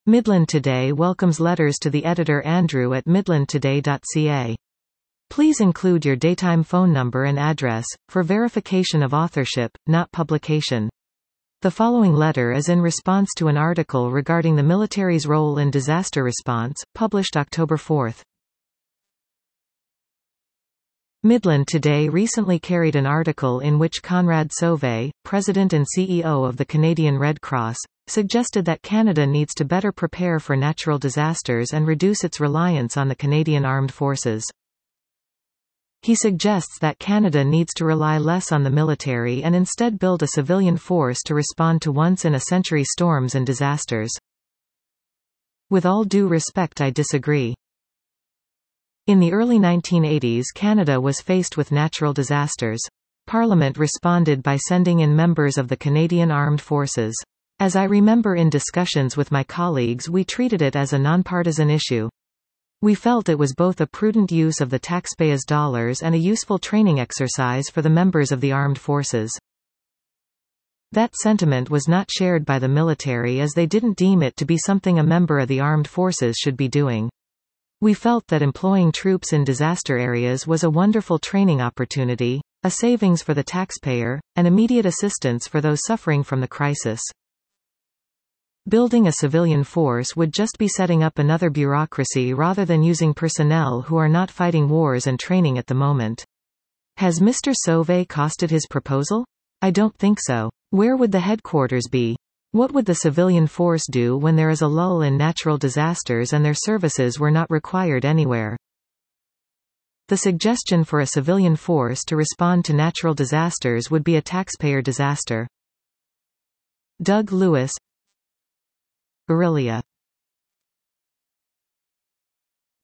Midland Today welcomes letters to the editor Andrew at midlandtoday.ca. Please include your daytime phone number and address, for verification of authorship, not publication. The following letter is in response to an article regarding the military's role in disaster response, published October 4. Midland Today recently carried an article in which Conrad Sauvé, President and CEO of the Canadian Red Cross, suggested that Canada needs to better prepare for natural disasters and reduce its reliance on the Canadian Armed Forces. He suggests that Canada needs to rely less on the military and instead build a civilian force to respond to once-in-a-century storms and disasters. With all due respect, I disagree. In the early 1980s, Canada was faced with natural disasters. Parliament responded by sending in members of the Canadian Armed Forces. As I remember in discussions with my colleagues, we treated it as a nonpartisan issue. We felt it was both a prudent use of the taxpayers' dollars and a useful training exercise for the members of the armed forces. That sentiment was not shared by the military, as they didn't deem it to be something a member of the armed forces should be doing. We felt that employing troops in disaster areas was a wonderful training opportunity, a savings for the taxpayer, and immediate assistance for those suffering from the crisis. Building a civilian force would just be setting up another bureaucracy rather than using personnel who are not fighting wars and training at the moment. Has Mr. Sauvé costed his proposal? I don't think so. Where would the headquarters be? What would the civilian force do when there is a lull in natural disasters and their services were not required anywhere? The suggestion for a civilian force to respond to natural disasters would be a taxpayer disaster. Doug Lewis, Aurelia.